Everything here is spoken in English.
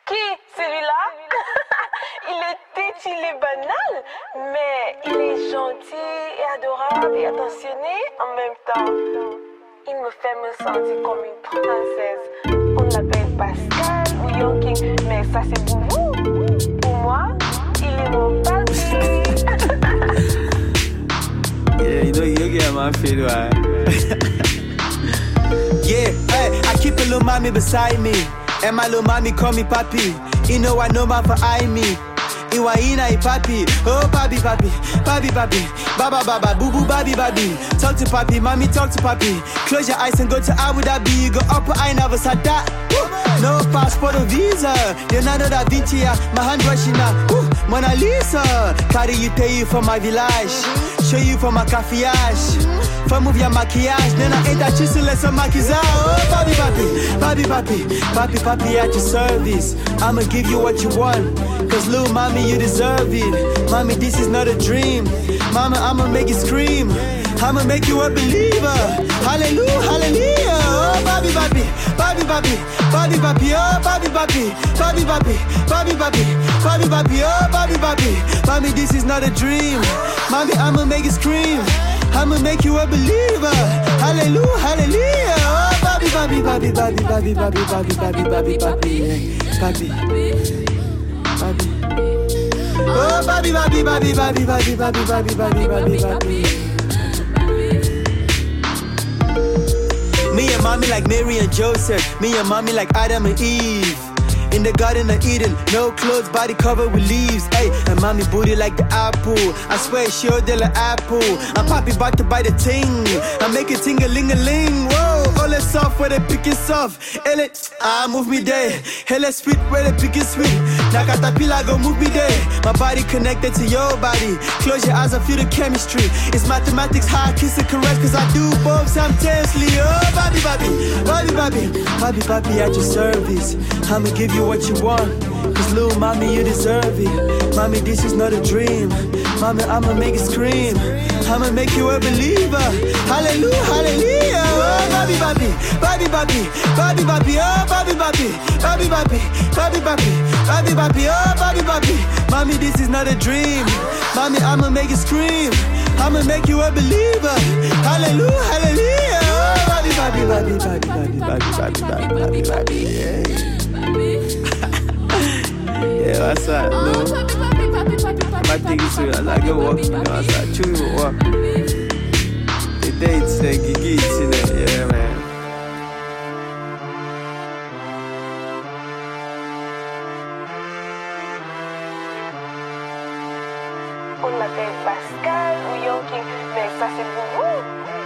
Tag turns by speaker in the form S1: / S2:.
S1: Qui? Celui-là? Il est banal, mais il est gentil et adorable et attentionné en même temps. Il me fait me sentir comme une princesse. On l'appelle Pascal ou Yonking, mais ça c'est pour vous. Pour moi, il est mon papi.
S2: Yeah, you know you get my feel right. Yeah, hey, I keep a little mommy beside me, and my little mommy call me papi. You know I know my for I me. Iwaina papi, oh papi papi, papi papi, baba baba, boo boo baby baby. Talk to papi, mommy talk to papi. Close your eyes and go to Abu Dhabi. Go up, I never said that. No passport or visa. Leonardo da Vinci, my hand washing now. Mona Lisa, carry you tell you for my village, show you for my cafeage. For move your maquillage, then I ain't that chisel and some maquillage. Oh papi papi, papi papi, papi papi at your service. I'ma give you what you want, cause little mommy you deserve it. Mommy, this is not a dream. Mama, I'ma make you scream. I'ma make you a believer. Hallelujah, hallelujah. Oh, papi, papi, papi, papi, papi, papi, oh, papi, papi, papi, papi, papi, papi, papi, papi, oh, papi, papi. Mommy, this is not a dream. Mommy, I'ma make you scream. I'ma make you a believer. Hallelujah, hallelujah. Oh, papi, papi, papi, papi, papi, papi, papi, papi, papi, papi, papi, papi. Oh, baby, baby, baby, baby, baby, baby, baby, baby, baby, baby. Me and mommy like Mary and Joseph. Me and mommy like Adam and Eve. In the Garden of Eden, no clothes, body covered with leaves. Ay, and mommy booty like the apple. I swear she hold the apple. I'm poppy about to buy the ting. I make it ting-a-ling-a-ling. Whoa, all that soft where they pick it soft. Move me there. Hella sweet where they pick it sweet. Now caterpillar go move me there. My body connected to your body. Close your eyes, I feel the chemistry. It's mathematics, how I kiss and caress, cause I do both simultaneously. Oh, baby, baby, baby, baby, baby, baby, at your service. I'ma give you what you want, cause little mommy you deserve it. Mommy, this is not a dream. Mommy, I'ma make you scream. I'ma make you a believer. Hallelujah, hallelujah. Oh, baby, baby, baby, baby, baby, baby, oh, baby, baby, baby, baby, baby, baby, baby, baby, oh, baby, baby. Mommy, this is not a dream. Mommy, I'ma make you scream. I'ma make you a believer. Hallelujah, hallelujah. Oh, baby, baby, baby, baby, baby, baby, baby, baby, baby, yeah. Yeah, what's up? No, my thing is I go walk, you know, I start chewing walk. The dates, the gigs, you know, yeah, man.
S1: On l'appelle Pascal ou Yonking, mais ça c'est pour vous.